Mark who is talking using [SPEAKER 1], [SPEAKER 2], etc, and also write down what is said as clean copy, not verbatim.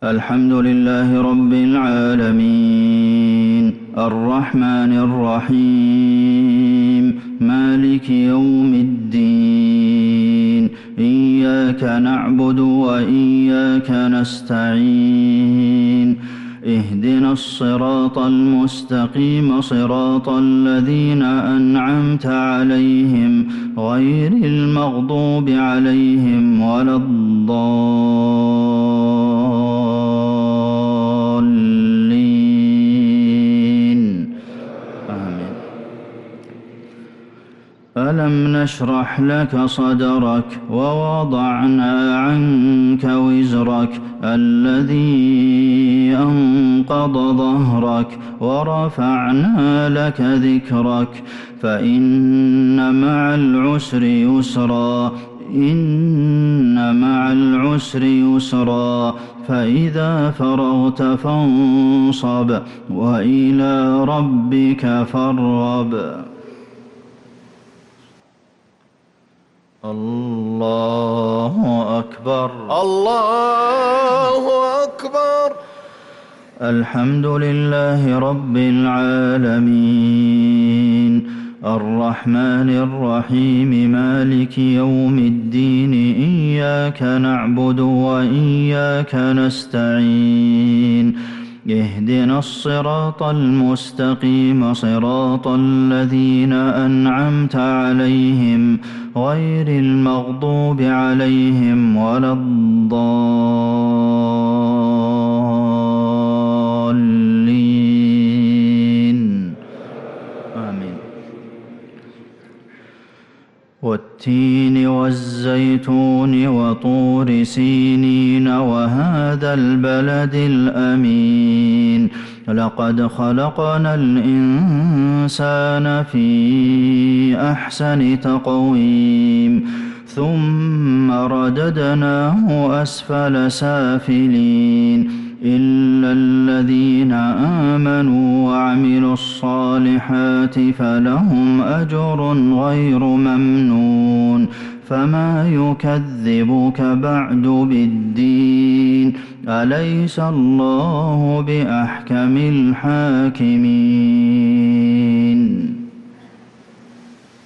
[SPEAKER 1] الحمد لله رب العالمين الرحمن الرحيم مالك يوم الدين إياك نعبد وإياك نستعين اهدنا الصراط المستقيم صراط الذين أنعمت عليهم غير المغضوب عليهم ولا الضالين آمين. ألم نشرح لك صدرك ووضعنا عنك وزرك الذي أنقض ظهرك ورفعنا لك ذكرك فإن مع العسر يسرا إن مع العسر يسرا فإذا فرغت فانصب وإلى ربك فارغب. الله أكبر
[SPEAKER 2] الله أكبر.
[SPEAKER 1] الحمد لله رب العالمين الرحمن الرحيم مالك يوم الدين إياك نعبد وإياك نستعين اهدنا الصراط المستقيم صراط الذين أنعمت عليهم غير المغضوب عليهم ولا الضالين آمين. والتين والزيتون وطور سينين وهذا البلد الأمين لقد خلقنا الإنسان في أحسن تقويم ثم رددناه أسفل سافلين إلا الذين آمنوا وعملوا الصالحات فلهم أجر غير ممنون فما يكذبك بعد بالدين أليس الله بأحكم الحاكمين.